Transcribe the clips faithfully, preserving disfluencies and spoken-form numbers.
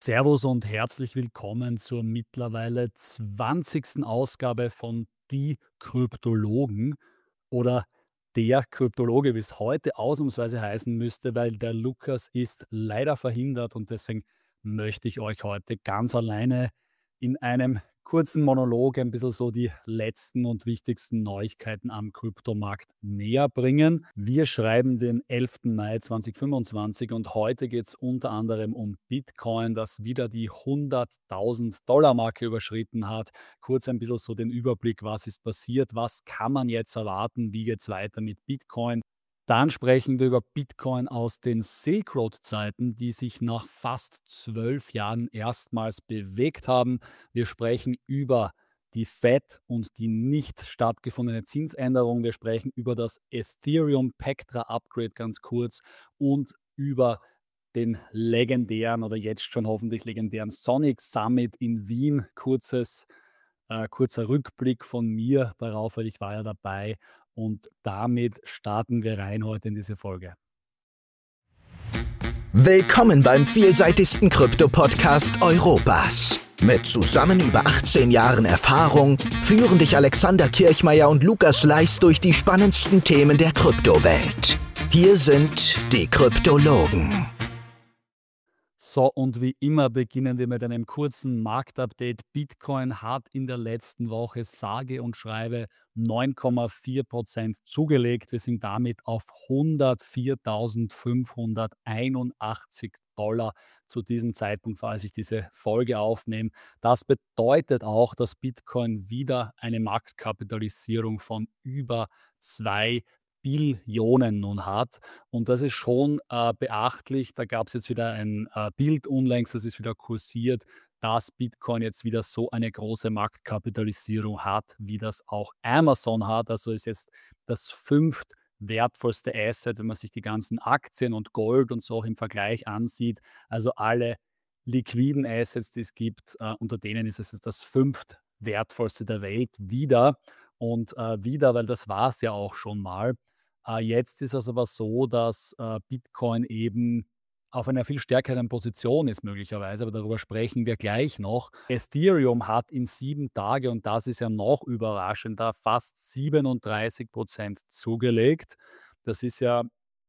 Servus und herzlich willkommen zur mittlerweile zwanzigsten Ausgabe von Die Kryptologen oder der Kryptologe, wie es heute ausnahmsweise heißen müsste, weil der Lukas ist leider verhindert und deswegen möchte ich euch heute ganz alleine in einem kurzen Monolog ein bisschen so die letzten und wichtigsten Neuigkeiten am Kryptomarkt näher bringen. Wir schreiben den elften Mai zweitausendfünfundzwanzig und heute geht es unter anderem um Bitcoin, das wieder die hunderttausend Dollar Marke überschritten hat. Kurz ein bisschen so den Überblick, was ist passiert, was kann man jetzt erwarten, wie geht es weiter mit Bitcoin. Dann sprechen wir über Bitcoin aus den Silk Road-Zeiten, die sich nach fast zwölf Jahren erstmals bewegt haben. Wir sprechen über die Fed und die nicht stattgefundene Zinsänderung. Wir sprechen über das Ethereum Pectra Upgrade ganz kurz und über den legendären oder jetzt schon hoffentlich legendären Sonic Summit in Wien. Kurzes, äh, kurzer Rückblick von mir darauf, weil ich war ja dabei. Und damit starten wir rein heute in diese Folge. Willkommen beim vielseitigsten Krypto-Podcast Europas. Mit zusammen über achtzehn Jahren Erfahrung führen dich Alexander Kirchmeier und Lukas Leis durch die spannendsten Themen der Kryptowelt. Hier sind die Kryptologen. So, und wie immer beginnen wir mit einem kurzen Marktupdate. Bitcoin hat in der letzten Woche sage und schreibe neun Komma vier Prozent zugelegt. Wir sind damit auf hundertviertausendfünfhunderteinundachtzig Dollar zu diesem Zeitpunkt, falls ich diese Folge aufnehme. Das bedeutet auch, dass Bitcoin wieder eine Marktkapitalisierung von über zwei Billionen nun hat. Und das ist schon äh, beachtlich. Da gab es jetzt wieder ein äh, Bild unlängst, das ist wieder kursiert, dass Bitcoin jetzt wieder so eine große Marktkapitalisierung hat, wie das auch Amazon hat. Also ist jetzt das fünft wertvollste Asset, wenn man sich die ganzen Aktien und Gold und so auch im Vergleich ansieht. Also alle liquiden Assets, die es gibt, äh, unter denen ist es jetzt das fünft wertvollste der Welt wieder. Und äh, wieder, weil das war es ja auch schon mal. Äh, jetzt ist es aber so, dass, äh, Bitcoin eben auf einer viel stärkeren Position ist möglicherweise, aber darüber sprechen wir gleich noch. Ethereum hat in sieben Tage, und das ist ja noch überraschender, fast siebenunddreißig zugelegt. Das ist ja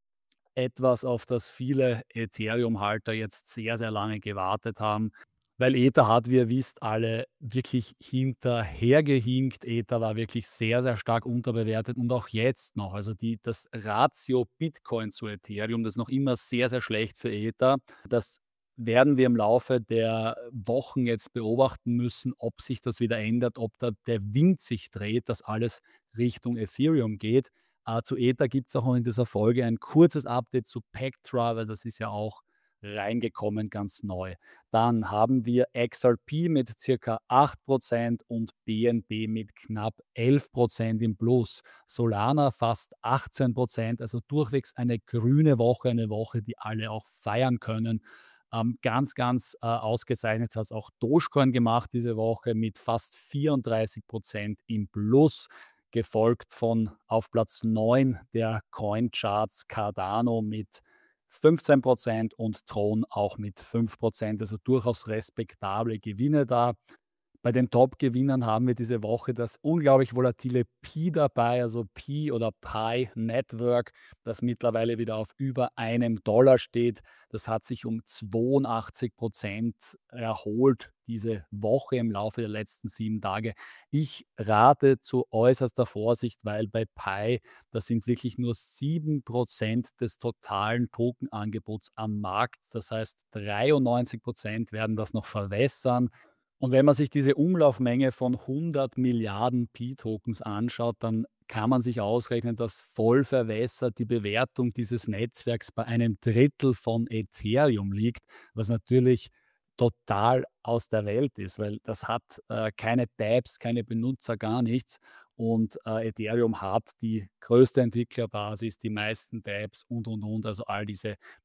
etwas, auf das viele Ethereum-Halter jetzt sehr, sehr lange gewartet haben, weil Ether hat, wie ihr wisst, alle wirklich hinterhergehinkt. Ether war wirklich sehr, sehr stark unterbewertet und auch jetzt noch. Also die, das Ratio Bitcoin zu Ethereum, das ist noch immer sehr, sehr schlecht für Ether. Das werden wir im Laufe der Wochen jetzt beobachten müssen, ob sich das wieder ändert, ob da der Wind sich dreht, dass alles Richtung Ethereum geht. Äh, zu Ether gibt es auch noch in dieser Folge ein kurzes Update zu Pectra, weil das ist ja auch reingekommen, ganz neu. Dann haben wir X R P mit circa acht Prozent und B N B mit knapp elf Prozent im Plus. Solana fast achtzehn Prozent, also durchwegs eine grüne Woche, eine Woche, die alle auch feiern können. Ähm, ganz, ganz äh, ausgezeichnet hat es auch Dogecoin gemacht diese Woche mit fast vierunddreißig Prozent im Plus, gefolgt von auf Platz neun der Coin-Charts Cardano mit fünfzehn Prozent und Tron auch mit fünf Prozent, also durchaus respektable Gewinne da. Bei den Top-Gewinnern haben wir diese Woche das unglaublich volatile Pi dabei, also Pi oder Pi Network, das mittlerweile wieder auf über einem Dollar steht. Das hat sich um zweiundachtzig Prozent erholt diese Woche im Laufe der letzten sieben Tage. Ich rate zu äußerster Vorsicht, weil bei Pi, das sind wirklich nur sieben Prozent des totalen Tokenangebots am Markt. Das heißt, dreiundneunzig Prozent werden das noch verwässern. Und wenn man sich diese Umlaufmenge von hundert Milliarden Pi-Tokens anschaut, dann kann man sich ausrechnen, dass voll verwässert die Bewertung dieses Netzwerks bei einem Drittel von Ethereum liegt, was natürlich total aus der Welt ist, weil das hat äh, keine Tabs, keine Benutzer, gar nichts. Und äh, Ethereum hat die größte Entwicklerbasis, die meisten Tabs und, und, und. Also all diese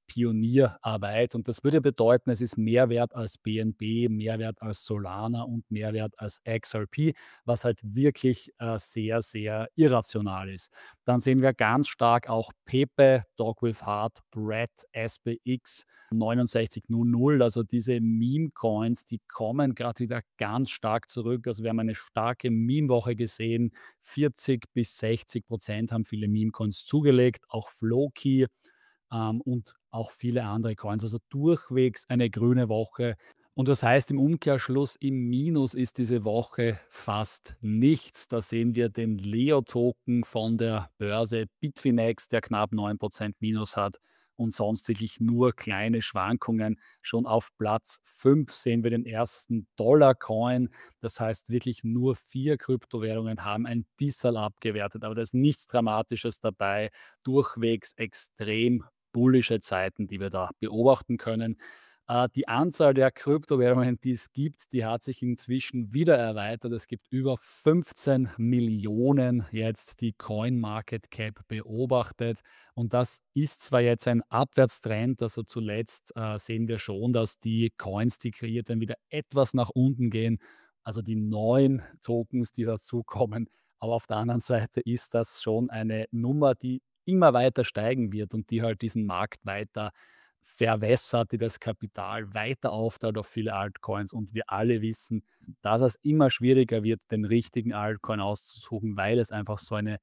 Pionierarbeit. Und das würde bedeuten, es ist mehr wert als B N B, mehr wert als Solana und mehr wert als X R P, was halt wirklich äh, sehr, sehr irrational ist. Dann sehen wir ganz stark auch Pepe, Dog with Heart, Brett, S B X, neunundsechzig null null. Also diese Meme-Coins, die kommen gerade wieder ganz stark zurück. Also wir haben eine starke Meme-Woche gesehen. vierzig bis sechzig Prozent haben viele Meme-Coins zugelegt, auch Floki ähm, und auch viele andere Coins. Also durchwegs eine grüne Woche. Und das heißt im Umkehrschluss, im Minus ist diese Woche fast nichts. Da sehen wir den Leo-Token von der Börse Bitfinex, der knapp neun Prozent Minus hat und sonst wirklich nur kleine Schwankungen. Schon auf Platz fünf sehen wir den ersten Dollar-Coin. Das heißt, wirklich nur vier Kryptowährungen haben ein bisschen abgewertet, aber da ist nichts Dramatisches dabei. Durchwegs extrem bullische Zeiten, die wir da beobachten können. Äh, die Anzahl der Kryptowährungen, die es gibt, die hat sich inzwischen wieder erweitert. Es gibt über fünfzehn Millionen jetzt, die CoinMarketCap beobachtet. Und das ist zwar jetzt ein Abwärtstrend, also zuletzt äh, sehen wir schon, dass die Coins, die kreiert werden, wieder etwas nach unten gehen, also die neuen Tokens, die dazukommen. Aber auf der anderen Seite ist das schon eine Nummer, die immer weiter steigen wird und die halt diesen Markt weiter verwässert, die das Kapital weiter aufteilt auf viele Altcoins. Und wir alle wissen, dass es immer schwieriger wird, den richtigen Altcoin auszusuchen, weil es einfach so eine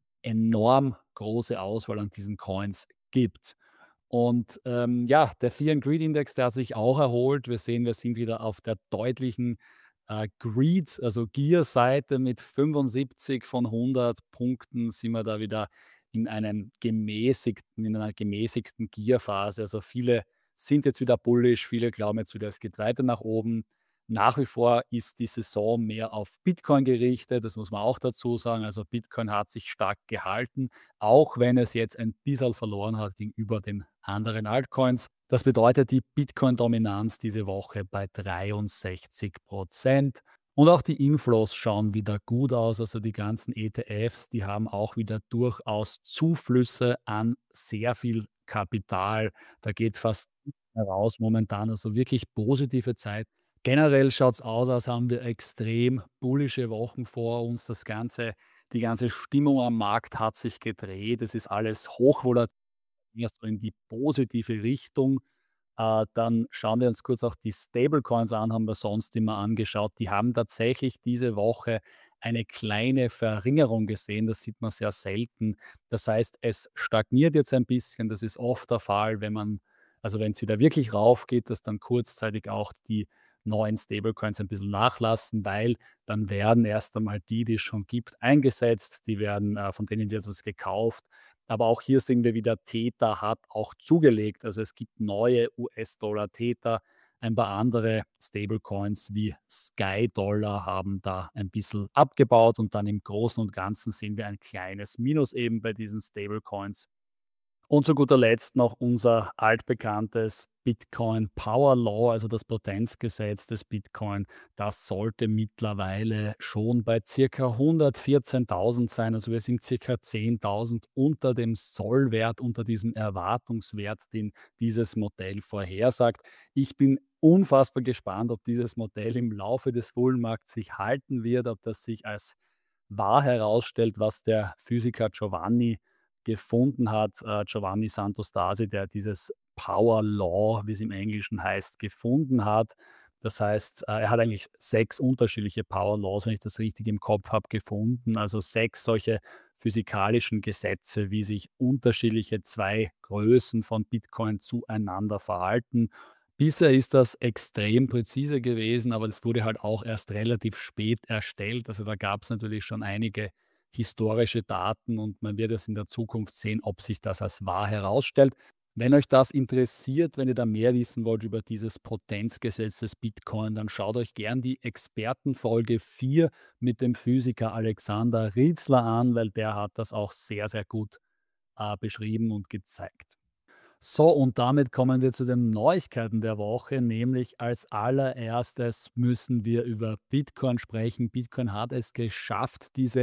enorm große Auswahl an diesen Coins gibt. Und ähm, ja, der Fear and Greed Index, der hat sich auch erholt. Wir sehen, wir sind wieder auf der deutlichen äh, Greed, also Gier-Seite mit fünfundsiebzig von hundert Punkten sind wir da wieder in einem gemäßigten, in einer gemäßigten Gierphase. Also viele sind jetzt wieder bullish, viele glauben jetzt wieder, es geht weiter nach oben. Nach wie vor ist die Saison mehr auf Bitcoin gerichtet, das muss man auch dazu sagen. Also Bitcoin hat sich stark gehalten, auch wenn es jetzt ein bisschen verloren hat gegenüber den anderen Altcoins. Das bedeutet die Bitcoin-Dominanz diese Woche bei dreiundsechzig Prozent. Und auch die Inflows schauen wieder gut aus. Also die ganzen E T Fs, die haben auch wieder durchaus Zuflüsse an sehr viel Kapital. Da geht fast nichts mehr raus momentan. Also wirklich positive Zeit. Generell schaut es aus, als haben wir extrem bullische Wochen vor uns. Das ganze, die ganze Stimmung am Markt hat sich gedreht. Es ist alles hochvolatil, eher so in die positive Richtung. Äh, dann schauen wir uns kurz auch die Stablecoins an, haben wir sonst immer angeschaut. Die haben tatsächlich diese Woche eine kleine Verringerung gesehen. Das sieht man sehr selten. Das heißt, es stagniert jetzt ein bisschen. Das ist oft der Fall, wenn man, also wenn es wieder wirklich raufgeht, dass dann kurzzeitig auch die neuen Stablecoins ein bisschen nachlassen, weil dann werden erst einmal die, die es schon gibt, eingesetzt. Die werden, äh, von denen wird was gekauft. Aber auch hier sehen wir wieder, Theta hat auch zugelegt. Also es gibt neue U S-Dollar Theta. Ein paar andere Stablecoins wie Sky Dollar haben da ein bisschen abgebaut und dann im Großen und Ganzen sehen wir ein kleines Minus eben bei diesen Stablecoins. Und zu guter Letzt noch unser altbekanntes Bitcoin Power Law, also das Potenzgesetz des Bitcoin. Das sollte mittlerweile schon bei circa hundertvierzehntausend sein. Also wir sind circa zehntausend unter dem Sollwert, unter diesem Erwartungswert, den dieses Modell vorhersagt. Ich bin unfassbar gespannt, ob dieses Modell im Laufe des Bullenmarkts sich halten wird, ob das sich als wahr herausstellt, was der Physiker Giovanni gefunden hat, äh, Giovanni Santostasi, der dieses Power Law, wie es im Englischen heißt, gefunden hat. Das heißt, äh, er hat eigentlich sechs unterschiedliche Power Laws, wenn ich das richtig im Kopf habe, gefunden. Also sechs solche physikalischen Gesetze, wie sich unterschiedliche zwei Größen von Bitcoin zueinander verhalten. Bisher ist das extrem präzise gewesen, aber das wurde halt auch erst relativ spät erstellt. Also da gab es natürlich schon einige historische Daten und man wird es in der Zukunft sehen, ob sich das als wahr herausstellt. Wenn euch das interessiert, wenn ihr da mehr wissen wollt über dieses Potenzgesetz des Bitcoin, dann schaut euch gern die Expertenfolge vier mit dem Physiker Alexander Rietzler an, weil der hat das auch sehr, sehr gut äh, beschrieben und gezeigt. So, und damit kommen wir zu den Neuigkeiten der Woche, nämlich als allererstes müssen wir über Bitcoin sprechen. Bitcoin hat es geschafft, diese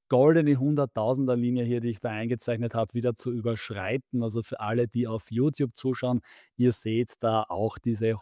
goldene Hunderttausender-Linie hier, die ich da eingezeichnet habe, wieder zu überschreiten. Also für alle, die auf YouTube zuschauen, ihr seht da auch diese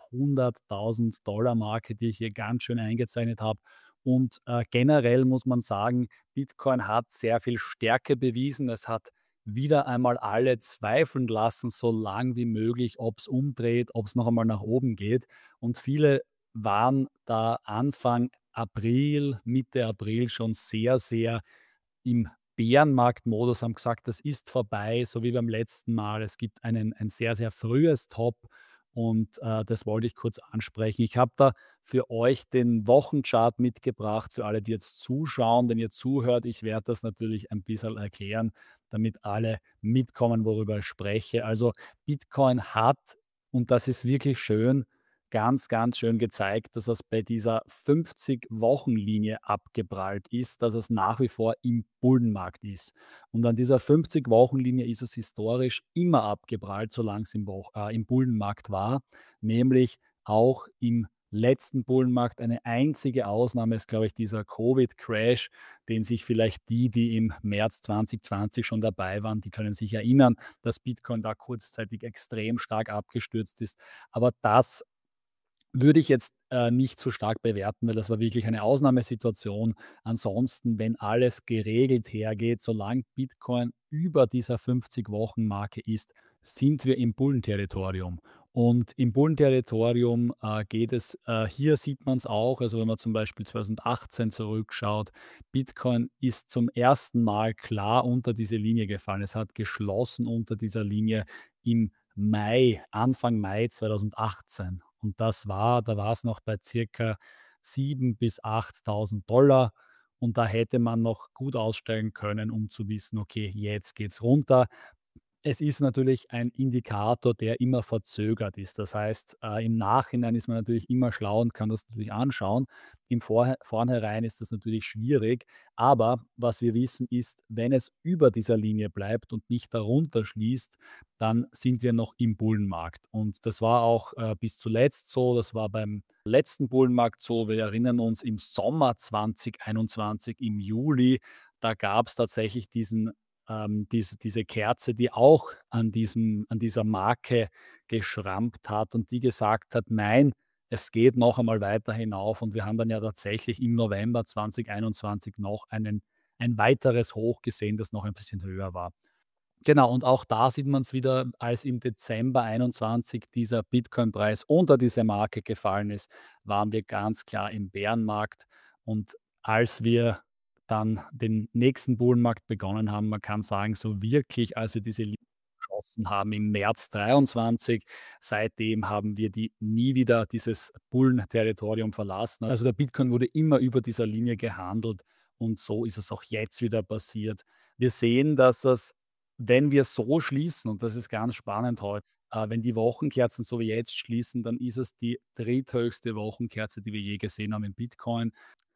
hunderttausend-Dollar-Marke, die ich hier ganz schön eingezeichnet habe. Und äh, generell muss man sagen, Bitcoin hat sehr viel Stärke bewiesen. Es hat wieder einmal alle zweifeln lassen, so lang wie möglich, ob es umdreht, ob es noch einmal nach oben geht. Und viele waren da Anfang April, Mitte April schon sehr, sehr im Bärenmarktmodus, haben gesagt, das ist vorbei, so wie beim letzten Mal. Es gibt einen ein sehr, sehr frühes Top und, äh, das wollte ich kurz ansprechen. Ich habe da für euch den Wochenchart mitgebracht, für alle, die jetzt zuschauen. Wenn ihr zuhört, ich werde das natürlich ein bisschen erklären, damit alle mitkommen, worüber ich spreche. Also, Bitcoin hat, und das ist wirklich schön, ganz, ganz schön gezeigt, dass es bei dieser fünfzig-Wochen-Linie abgeprallt ist, dass es nach wie vor im Bullenmarkt ist. Und an dieser fünfzig-Wochen-Linie ist es historisch immer abgeprallt, solange es im, Woch äh, im Bullenmarkt war, nämlich auch im letzten Bullenmarkt. Eine einzige Ausnahme ist, glaube ich, dieser Covid-Crash, den sich vielleicht die, die im März zwanzig zwanzig schon dabei waren, die können sich erinnern, dass Bitcoin da kurzzeitig extrem stark abgestürzt ist. Aber das würde ich jetzt, äh, nicht so stark bewerten, weil das war wirklich eine Ausnahmesituation. Ansonsten, wenn alles geregelt hergeht, solange Bitcoin über dieser fünfzig-Wochen-Marke ist, sind wir im Bullenterritorium. Und im Bullenterritorium, äh, geht es äh, hier sieht man es auch, also wenn man zum Beispiel zwanzig achtzehn zurückschaut, Bitcoin ist zum ersten Mal klar unter diese Linie gefallen. Es hat geschlossen unter dieser Linie im Mai, Anfang Mai zwanzig achtzehn. Und das war da war es noch bei circa sieben bis achttausend Dollar. Und da hätte man noch gut aussteigen können, um zu wissen: „Okay, jetzt geht's runter.“ Es ist natürlich ein Indikator, der immer verzögert ist. Das heißt, äh, im Nachhinein ist man natürlich immer schlau und kann das natürlich anschauen. Im Vorhe Vornherein ist das natürlich schwierig. Aber was wir wissen ist, wenn es über dieser Linie bleibt und nicht darunter schließt, dann sind wir noch im Bullenmarkt. Und das war auch äh, bis zuletzt so. Das war beim letzten Bullenmarkt so. Wir erinnern uns im Sommer zwanzig einundzwanzig, im Juli, da gab es tatsächlich diesen ähm, diese diese Kerze, die auch an diesem an dieser Marke geschrammt hat und die gesagt hat: „Nein, es geht noch einmal weiter hinauf.“ Und wir haben dann ja tatsächlich im November zwanzig einundzwanzig noch einen ein weiteres Hoch gesehen, das noch ein bisschen höher war. Genau, und auch da sieht man es wieder, als im Dezember einundzwanzig dieser Bitcoin-Preis unter diese Marke gefallen ist, waren wir ganz klar im Bärenmarkt. Und als wir dann den nächsten Bullenmarkt begonnen haben, man kann sagen, so wirklich, als wir diese Linie geschossen haben im März dreiundzwanzig, seitdem haben wir die nie wieder dieses Bullenterritorium verlassen. Also der Bitcoin wurde immer über dieser Linie gehandelt und so ist es auch jetzt wieder passiert. Wir sehen, dass es, wenn wir so schließen, und das ist ganz spannend heute, äh, wenn die Wochenkerzen so wie jetzt schließen, dann ist es die dritthöchste Wochenkerze, die wir je gesehen haben im Bitcoin.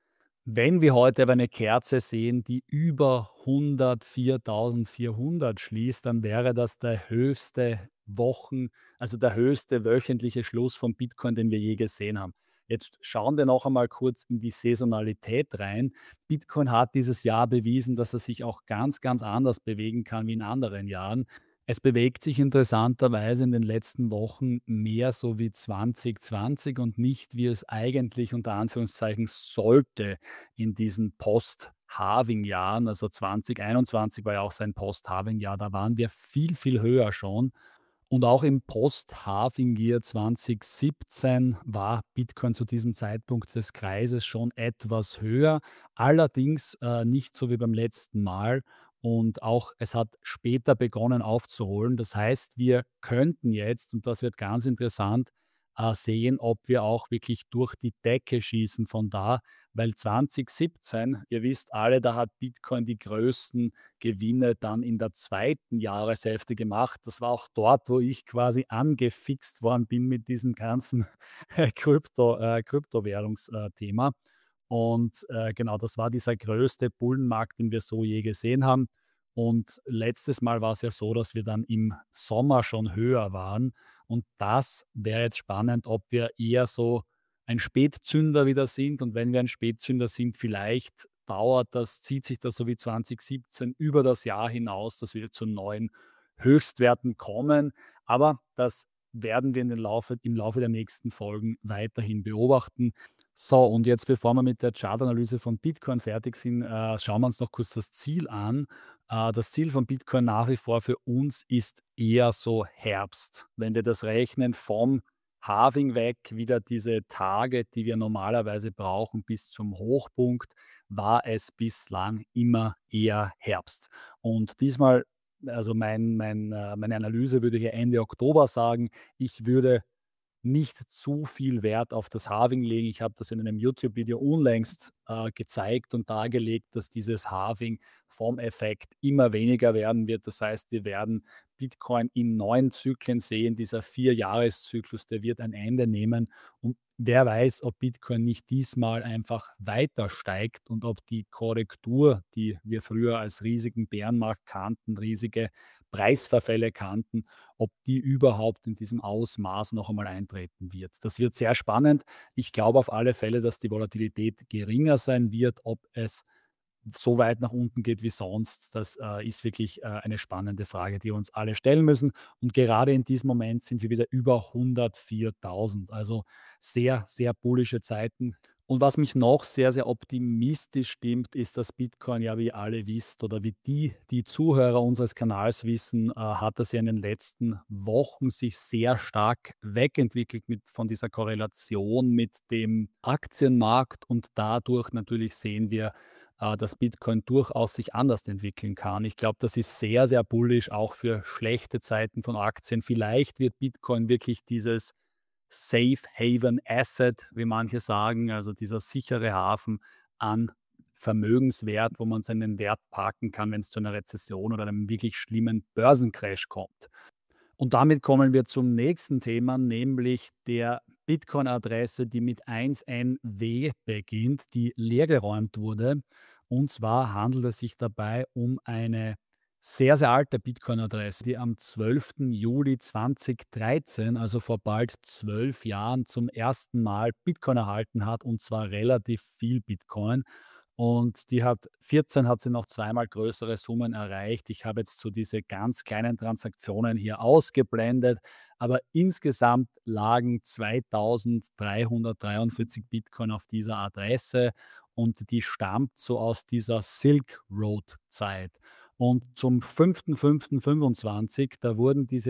Wenn wir heute aber eine Kerze sehen, die über hundertviertausendvierhundert schließt, dann wäre das der höchste Wochen also der höchste wöchentliche Schluss von Bitcoin, den wir je gesehen haben. Jetzt schauen wir noch einmal kurz in die Saisonalität rein. Bitcoin hat dieses Jahr bewiesen, dass er sich auch ganz, ganz anders bewegen kann wie in anderen Jahren. Es bewegt sich interessanterweise in den letzten Wochen mehr so wie zwanzig zwanzig und nicht, wie es eigentlich unter Anführungszeichen sollte in diesen Post-Halving-Jahren. Also zwanzig einundzwanzig war ja auch sein Post-Halving-Jahr, da waren wir viel, viel höher schon. Und auch im Post-Halving-Year zwanzig siebzehn war Bitcoin zu diesem Zeitpunkt des Kreises schon etwas höher, allerdings äh, nicht so wie beim letzten Mal. Und auch es hat später begonnen aufzuholen. Das heißt, wir könnten jetzt, und das wird ganz interessant, äh, sehen, ob wir auch wirklich durch die Decke schießen von da, weil zwanzig siebzehn, ihr wisst alle, da hat Bitcoin die größten Gewinne dann in der zweiten Jahreshälfte gemacht. Das war auch dort, wo ich quasi angefixt worden bin mit diesem ganzen Krypto, äh, Kryptowährungsthema. Und äh, genau, das war dieser größte Bullenmarkt, den wir so je gesehen haben. Und letztes Mal war es ja so, dass wir dann im Sommer schon höher waren. Und das wäre jetzt spannend, ob wir eher so ein Spätzünder wieder sind. Und wenn wir ein Spätzünder sind, vielleicht dauert das, zieht sich das so wie zwanzig siebzehn über das Jahr hinaus, dass wir zu neuen Höchstwerten kommen. Aber das werden wir in den Laufe, im Laufe der nächsten Folgen weiterhin beobachten. So, und jetzt, bevor wir mit der Chartanalyse von Bitcoin fertig sind, äh, schauen wir uns noch kurz das Ziel an. Äh, das Ziel von Bitcoin nach wie vor für uns ist eher so Herbst. Wenn wir das rechnen vom Halving weg, wieder diese Tage, die wir normalerweise brauchen bis zum Hochpunkt, war es bislang immer eher Herbst. Und diesmal, also mein, mein, äh, meine Analyse würde hier Ende Oktober sagen, ich würde nicht zu viel Wert auf das Halving legen. Ich habe das in einem YouTube-Video unlängst äh, gezeigt und dargelegt, dass dieses Halving vom Effekt immer weniger werden wird. Das heißt, wir werden Bitcoin in neun Zyklen sehen. Dieser Vier-Jahres-Zyklus, der wird ein Ende nehmen. Und wer weiß, ob Bitcoin nicht diesmal einfach weiter steigt und ob die Korrektur, die wir früher als riesigen Bärenmarkt kannten, riesige Preisverfälle kannten, ob die überhaupt in diesem Ausmaß noch einmal eintreten wird. Das wird sehr spannend. Ich glaube auf alle Fälle, dass die Volatilität geringer sein wird. Ob es so weit nach unten geht wie sonst, das äh, ist wirklich äh, eine spannende Frage, die wir uns alle stellen müssen. Und gerade in diesem Moment sind wir wieder über hundertviertausend. Also sehr, sehr bullische Zeiten. Und was mich noch sehr, sehr optimistisch stimmt, ist, dass Bitcoin ja, wie ihr alle wisst oder wie die, die Zuhörer unseres Kanals wissen, äh, hat das ja in den letzten Wochen sich sehr stark wegentwickelt mit, von dieser Korrelation mit dem Aktienmarkt und dadurch natürlich sehen wir, äh, dass Bitcoin durchaus sich anders entwickeln kann. Ich glaube, das ist sehr, sehr bullisch, auch für schlechte Zeiten von Aktien. Vielleicht wird Bitcoin wirklich dieses Safe Haven Asset, wie manche sagen, also dieser sichere Hafen an Vermögenswert, wo man seinen Wert parken kann, wenn es zu einer Rezession oder einem wirklich schlimmen Börsencrash kommt. Und damit kommen wir zum nächsten Thema, nämlich der Bitcoin-Adresse, die mit eins N W beginnt, die leergeräumt wurde. Und zwar handelt es sich dabei um eine sehr, sehr alte Bitcoin-Adresse, die am zwölften Juli zweitausenddreizehn, also vor bald zwölf Jahren, zum ersten Mal Bitcoin erhalten hat, und zwar relativ viel Bitcoin. Und die hat vierzehn hat sie noch zweimal größere Summen erreicht. Ich habe jetzt so diese ganz kleinen Transaktionen hier ausgeblendet, aber insgesamt lagen zweitausenddreihundertdreiundvierzig Bitcoin auf dieser Adresse und die stammt so aus dieser Silk Road Zeit. Und zum fünften fünften fünfundzwanzig, da wurden diese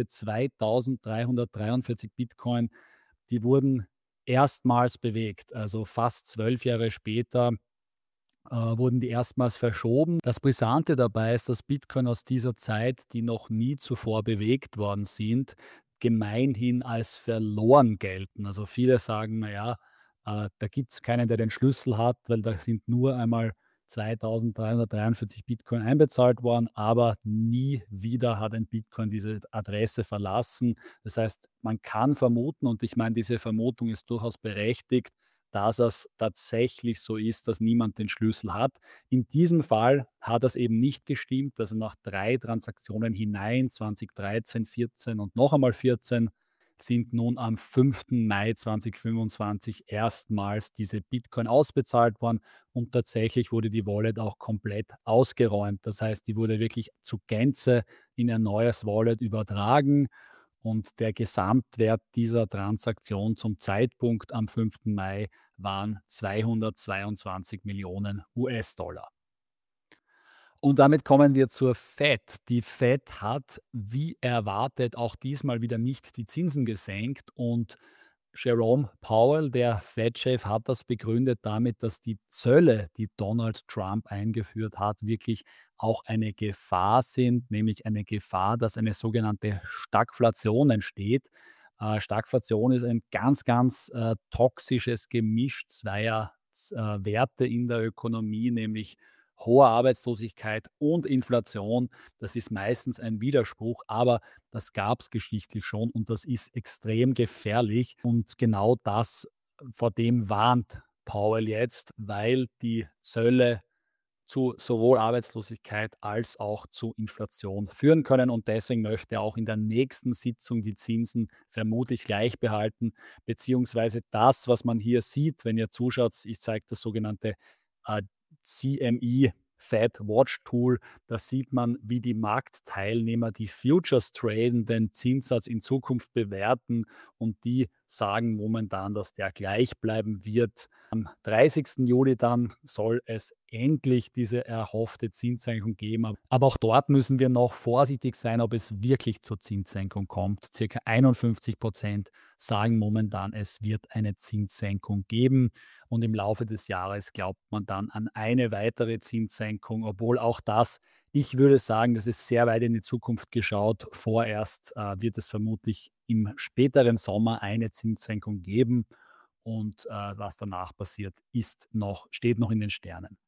zweitausenddreihundertdreiundvierzig Bitcoin, die wurden erstmals bewegt, also fast zwölf Jahre später äh, wurden die erstmals verschoben. Das Brisante dabei ist, dass Bitcoin aus dieser Zeit, die noch nie zuvor bewegt worden sind, gemeinhin als verloren gelten. Also viele sagen, naja, äh, da gibt es keinen, der den Schlüssel hat, weil da sind nur einmal zweitausenddreihundertdreiundvierzig Bitcoin einbezahlt worden, aber nie wieder hat ein Bitcoin diese Adresse verlassen. Das heißt, man kann vermuten, und ich meine, diese Vermutung ist durchaus berechtigt, dass es tatsächlich so ist, dass niemand den Schlüssel hat. In diesem Fall hat das eben nicht gestimmt. Also nach drei Transaktionen hinein, zweitausenddreizehn, vierzehn und noch einmal vierzehn, sind nun am fünften Mai zweitausendfünfundzwanzig erstmals diese Bitcoin ausbezahlt worden und tatsächlich wurde die Wallet auch komplett ausgeräumt. Das heißt, die wurde wirklich zu Gänze in ein neues Wallet übertragen und der Gesamtwert dieser Transaktion zum Zeitpunkt am fünften Mai waren zweihundertzweiundzwanzig Millionen U S-Dollar. Und damit kommen wir zur Fed. Die Fed hat, wie erwartet, auch diesmal wieder nicht die Zinsen gesenkt und Jerome Powell, der Fed-Chef, hat das begründet damit, dass die Zölle, die Donald Trump eingeführt hat, wirklich auch eine Gefahr sind, nämlich eine Gefahr, dass eine sogenannte Stagflation entsteht. Äh, Stagflation ist ein ganz, ganz äh, toxisches Gemisch zweier äh, Werte in der Ökonomie, nämlich hoher Arbeitslosigkeit und Inflation. Das ist meistens ein Widerspruch, aber das gab es geschichtlich schon und das ist extrem gefährlich. Und genau das, vor dem warnt Powell jetzt, weil die Zölle zu sowohl Arbeitslosigkeit als auch zu Inflation führen können. Und deswegen möchte er auch in der nächsten Sitzung die Zinsen vermutlich gleich behalten, beziehungsweise das, was man hier sieht, wenn ihr zuschaut, ich zeige das sogenannte äh, C M E Fed Watch Tool. Da sieht man, wie die Marktteilnehmer die Futures traden, den Zinssatz in Zukunft bewerten und die sagen momentan, dass der gleich bleiben wird. Am dreißigsten Juli dann soll es endlich diese erhoffte Zinssenkung geben. Aber auch dort müssen wir noch vorsichtig sein, ob es wirklich zur Zinssenkung kommt. Circa einundfünfzig Prozent sagen momentan, es wird eine Zinssenkung geben. Und im Laufe des Jahres glaubt man dann an eine weitere Zinssenkung, obwohl auch das, ich würde sagen, das ist sehr weit in die Zukunft geschaut. Vorerst äh, wird es vermutlich im späteren Sommer eine Zinssenkung geben und äh, was danach passiert, ist noch, steht noch in den Sternen.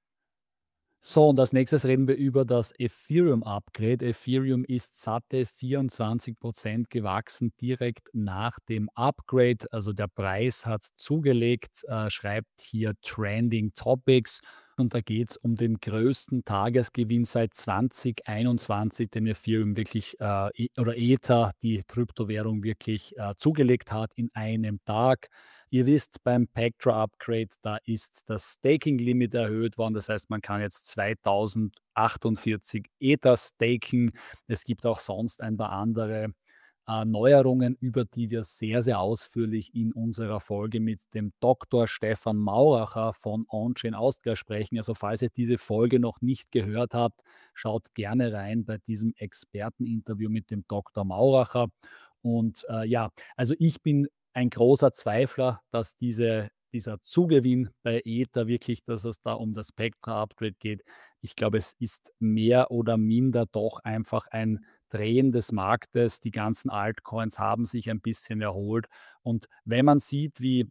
So, und als nächstes reden wir über das Ethereum-Upgrade. Ethereum ist satte vierundzwanzig Prozent gewachsen direkt nach dem Upgrade. Also der Preis hat zugelegt, äh, schreibt hier Trending Topics. Und da geht es um den größten Tagesgewinn seit zwanzig einundzwanzig, den Ethereum wirklich äh, E- oder Ether, die Kryptowährung, wirklich äh, zugelegt hat in einem Tag. Ihr wisst, beim Pectra Upgrade, da ist das Staking Limit erhöht worden. Das heißt, man kann jetzt zweitausendachtundvierzig Ether staken. Es gibt auch sonst ein paar andere äh, Neuerungen, über die wir sehr, sehr ausführlich in unserer Folge mit dem Doktor Stefan Mauracher von On-Chain Austria sprechen. Also falls ihr diese Folge noch nicht gehört habt, schaut gerne rein bei diesem Experteninterview mit dem Doktor Mauracher. Und äh, ja, also ich bin ein großer Zweifler, dass diese, dieser Zugewinn bei Ether wirklich, dass es da um das Spectra-Upgrade geht. Ich glaube, es ist mehr oder minder doch einfach ein Drehen des Marktes. Die ganzen Altcoins haben sich ein bisschen erholt. Und wenn man sieht, wie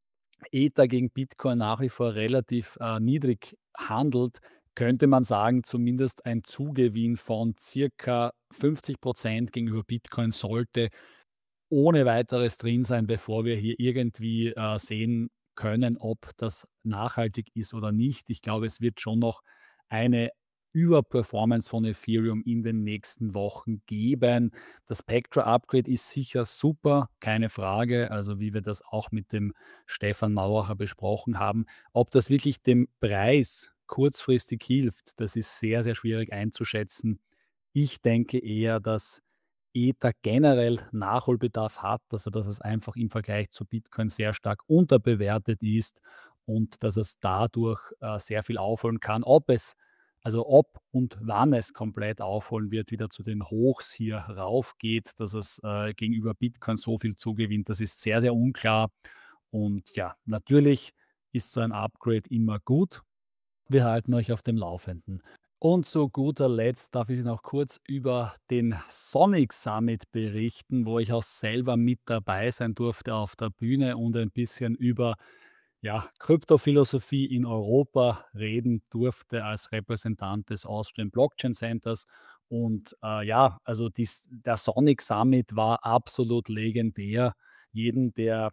Ether gegen Bitcoin nach wie vor relativ äh, niedrig handelt, könnte man sagen, zumindest ein Zugewinn von circa fünfzig Prozent gegenüber Bitcoin sollte ohne Weiteres drin sein, bevor wir hier irgendwie äh, sehen können, ob das nachhaltig ist oder nicht. Ich glaube, es wird schon noch eine Überperformance von Ethereum in den nächsten Wochen geben. Das Spectra-Upgrade ist sicher super, keine Frage. Also wie wir das auch mit dem Stefan Maurer besprochen haben. Ob das wirklich dem Preis kurzfristig hilft, das ist sehr, sehr schwierig einzuschätzen. Ich denke eher, dass Ether generell Nachholbedarf hat, also dass es einfach im Vergleich zu Bitcoin sehr stark unterbewertet ist und dass es dadurch äh, sehr viel aufholen kann. Ob es, also ob und wann es komplett aufholen wird, wieder zu den Hochs hier rauf geht, dass es äh, gegenüber Bitcoin so viel zugewinnt, das ist sehr, sehr unklar. Und ja, natürlich ist so ein Upgrade immer gut. Wir halten euch auf dem Laufenden. Und zu guter Letzt darf ich noch kurz über den Sonic Summit berichten, wo ich auch selber mit dabei sein durfte auf der Bühne und ein bisschen über ja, Kryptophilosophie in Europa reden durfte als Repräsentant des Austrian Blockchain Centers. Und äh, ja, also dies, der Sonic Summit war absolut legendär. Jeden, der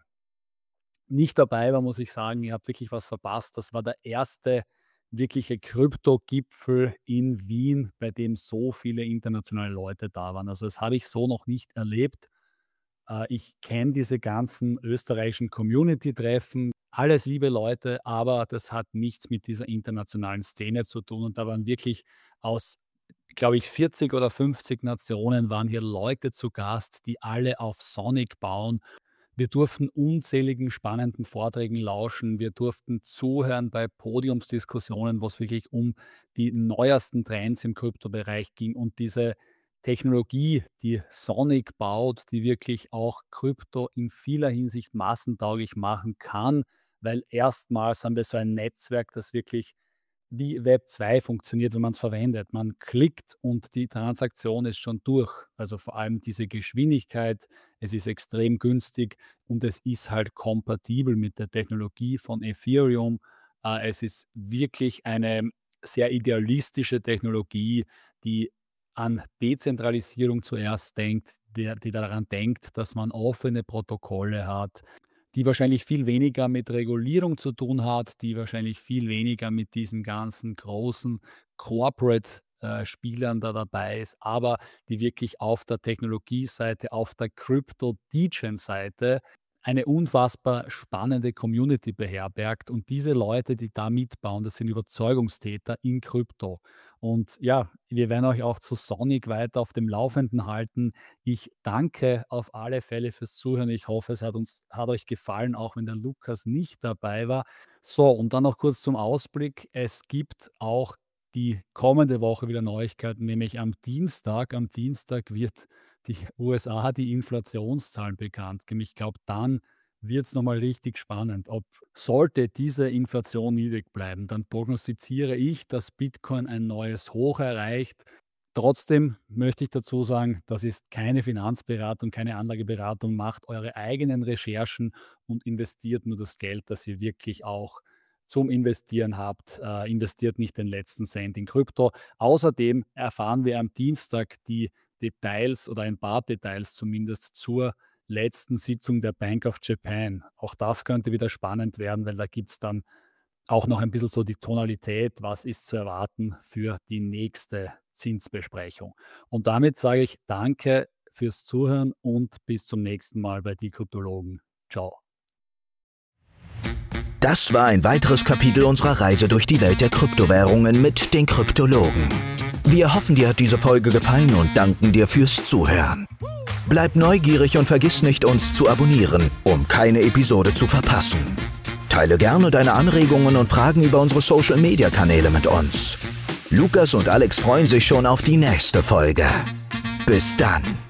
nicht dabei war, muss ich sagen, ihr habt wirklich was verpasst. Das war der erste wirkliche Krypto-Gipfel in Wien, bei dem so viele internationale Leute da waren. Also das habe ich so noch nicht erlebt. Äh, ich kenne diese ganzen österreichischen Community-Treffen, alles liebe Leute, aber das hat nichts mit dieser internationalen Szene zu tun. Und da waren wirklich aus, glaube ich, vierzig oder fünfzig Nationen waren hier Leute zu Gast, die alle auf Sonic bauen. Wir durften unzähligen spannenden Vorträgen lauschen. Wir durften zuhören bei Podiumsdiskussionen, wo es wirklich um die neuesten Trends im Kryptobereich ging und diese Technologie, die Sonic baut, die wirklich auch Krypto in vieler Hinsicht massentauglich machen kann, weil erstmals haben wir so ein Netzwerk, das wirklich wie Web zwei funktioniert, wenn man es verwendet. Man klickt und die Transaktion ist schon durch. Also vor allem diese Geschwindigkeit, es ist extrem günstig und es ist halt kompatibel mit der Technologie von Ethereum. Äh, es ist wirklich eine sehr idealistische Technologie, die an Dezentralisierung zuerst denkt, der, die daran denkt, dass man offene Protokolle hat, die wahrscheinlich viel weniger mit Regulierung zu tun hat, die wahrscheinlich viel weniger mit diesen ganzen großen Corporate äh, Spielern da dabei ist, aber die wirklich auf der Technologieseite, auf der Crypto-Degen-Seite eine unfassbar spannende Community beherbergt. Und diese Leute, die da mitbauen, das sind Überzeugungstäter in Krypto. Und ja, wir werden euch auch zu Sonic weiter auf dem Laufenden halten. Ich danke auf alle Fälle fürs Zuhören. Ich hoffe, es hat uns, hat euch gefallen, auch wenn der Lukas nicht dabei war. So, und dann noch kurz zum Ausblick. Es gibt auch die kommende Woche wieder Neuigkeiten, nämlich am Dienstag. Am Dienstag wird die U S A die Inflationszahlen bekannt geben. Ich glaube, dann wird es nochmal richtig spannend. Ob sollte diese Inflation niedrig bleiben, dann prognostiziere ich, dass Bitcoin ein neues Hoch erreicht. Trotzdem möchte ich dazu sagen, das ist keine Finanzberatung, keine Anlageberatung. Macht eure eigenen Recherchen und investiert nur das Geld, das ihr wirklich auch zum Investieren habt. Äh, investiert nicht den letzten Cent in Krypto. Außerdem erfahren wir am Dienstag die Details oder ein paar Details zumindest zur letzten Sitzung der Bank of Japan. Auch das könnte wieder spannend werden, weil da gibt es dann auch noch ein bisschen so die Tonalität, was ist zu erwarten für die nächste Zinsbesprechung. Und damit sage ich danke fürs Zuhören und bis zum nächsten Mal bei Die Kryptologen. Ciao. Das war ein weiteres Kapitel unserer Reise durch die Welt der Kryptowährungen mit den Kryptologen. Wir hoffen, dir hat diese Folge gefallen und danken dir fürs Zuhören. Bleib neugierig und vergiss nicht, uns zu abonnieren, um keine Episode zu verpassen. Teile gerne deine Anregungen und Fragen über unsere Social-Media-Kanäle mit uns. Lukas und Alex freuen sich schon auf die nächste Folge. Bis dann.